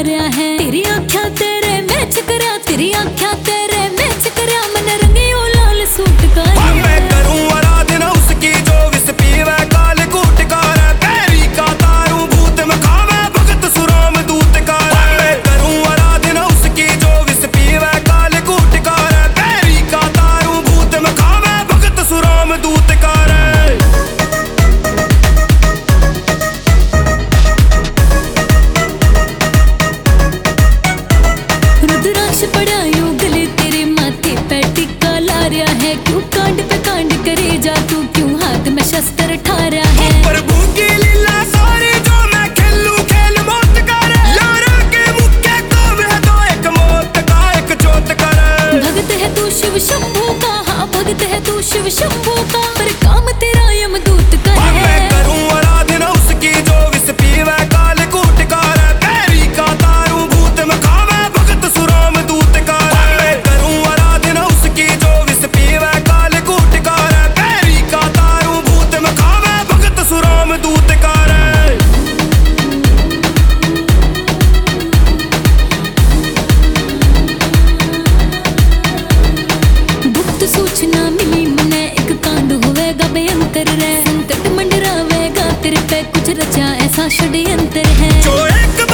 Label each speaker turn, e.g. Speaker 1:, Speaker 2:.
Speaker 1: रहा है। तेरी आँखें तेरे मैच करा, तेरी आँखें तेरे मैच करा, मन रंगे ओ लाल सूट का
Speaker 2: मैं करूं आराधना उसकी जो विष पीवे काल कूट कार, पैरी का तारू भूत में खावे भगत सुराम दूत कार। मैं करूं आराधना उसकी जो विष पीवे काल कूट कार, पैरी का तारू भूत में खावे भगत सुराम दूत कार।
Speaker 1: रुद्राक्ष पड़ा यूं गले तेरे माथे पे टिक्का ला रहा है। क्यों कांड पे कांड करे जा तू, क्यों हाथ में शस्त्र ठा रहा है।
Speaker 2: प्रभु की लीला सारी जो मैं खेलूं खेल मौत कर, यार के मुक्के काम है तो एक मौत का एक जोत कर।
Speaker 1: भगत है तू शिव शंभू का, हाँ भगत है तू शिव शंभू का, पर काम तेरा यमदूत का है।
Speaker 2: मैं करूं आराधना उसकी जो विष पीवे काल कूट कार, पैरी का तारू भूत में खावे भगत सुराम दूत कार। मैं करूं आराधना उसकी जो विष पीवे काल कूट कार, पैरी का तारू भूत में खावे भगत सुराम दूत कार।
Speaker 1: गुप्त सूचना मिली मने एक कांड होवेगा भयंकर रे। संकट मंडरावेगा तेरे पे कुछ रचा ऐसा षड्यंत्र है।
Speaker 2: जो एक